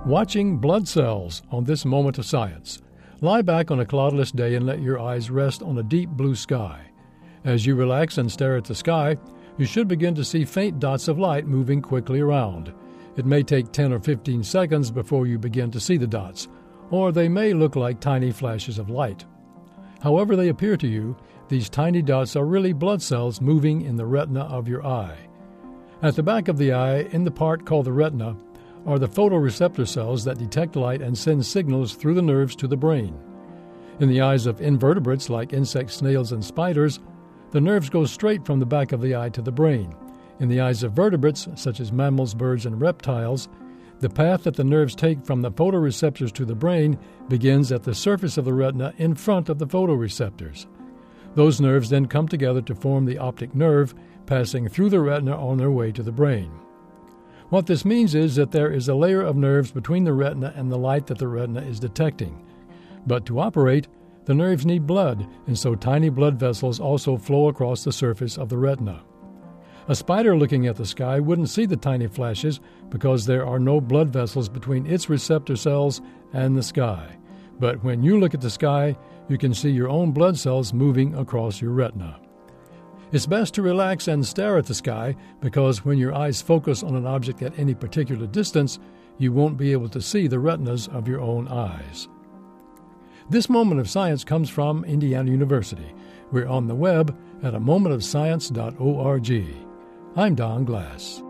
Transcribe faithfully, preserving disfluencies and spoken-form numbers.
Watching blood cells on this moment of science. Lie back on a cloudless day and let your eyes rest on a deep blue sky. As you relax and stare at the sky, you should begin to see faint dots of light moving quickly around. It may take ten or fifteen seconds before you begin to see the dots, or they may look like tiny flashes of light. However they appear to you, these tiny dots are really blood cells moving in the retina of your eye. At the back of the eye, in the part called the retina, are the photoreceptor cells that detect light and send signals through the nerves to the brain. In the eyes of invertebrates like insects, snails, and spiders, the nerves go straight from the back of the eye to the brain. In the eyes of vertebrates, such as mammals, birds, and reptiles, the path that the nerves take from the photoreceptors to the brain begins at the surface of the retina in front of the photoreceptors. Those nerves then come together to form the optic nerve, passing through the retina on their way to the brain. What this means is that there is a layer of nerves between the retina and the light that the retina is detecting. But to operate, the nerves need blood, and so tiny blood vessels also flow across the surface of the retina. A spider looking at the sky wouldn't see the tiny flashes because there are no blood vessels between its receptor cells and the sky. But when you look at the sky, you can see your own blood cells moving across your retina. It's best to relax and stare at the sky because when your eyes focus on an object at any particular distance, you won't be able to see the retinas of your own eyes. This Moment of Science comes from Indiana University. We're on the web at a moment of science dot org. I'm Don Glass.